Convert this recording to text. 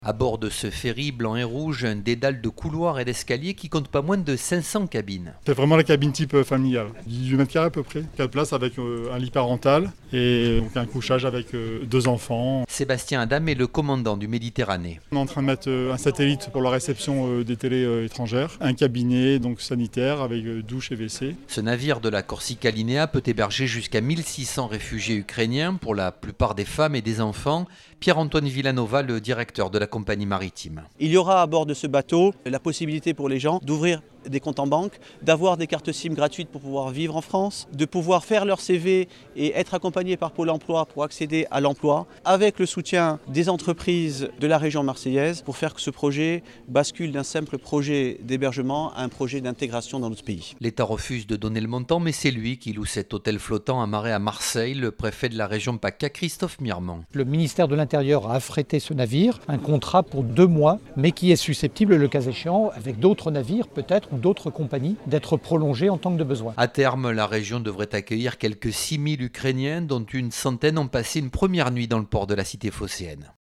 À bord de ce ferry blanc et rouge, un dédale de couloirs et d'escaliers qui compte pas moins de 500 cabines. C'est vraiment la cabine type familiale. 18 mètres carrés à peu près. 4 places avec un lit parental et donc un couchage avec 2 enfants. Sébastien Adam est le commandant du Méditerranée. On est en train de mettre un satellite pour la réception des télés étrangères. Un cabinet donc sanitaire avec douche et WC. Ce navire de la Corsica Linea peut héberger jusqu'à 1600 réfugiés ukrainiens, pour la plupart des femmes et des enfants. Pierre-Antoine Villanova, le directeur de la compagnie maritime. Il y aura à bord de ce bateau la possibilité pour les gens d'ouvrir des comptes en banque, d'avoir des cartes SIM gratuites pour pouvoir vivre en France, de pouvoir faire leur CV et être accompagnés par Pôle emploi pour accéder à l'emploi, avec le soutien des entreprises de la région marseillaise pour faire que ce projet bascule d'un simple projet d'hébergement à un projet d'intégration dans notre pays. L'État refuse de donner le montant, mais c'est lui qui loue cet hôtel flottant amarré à Marseille. Le préfet de la région PACA, Christophe Mirmont. Le ministère de l'Intérieur a affrété ce navire, un contrat pour 2 mois, mais qui est susceptible, le cas échéant, avec d'autres navires peut-être, ou d'autres compagnies, d'être prolongé en tant que de besoin. À terme, la région devrait accueillir quelques 6000 Ukrainiens, dont une centaine ont passé une première nuit dans le port de la cité phocéenne.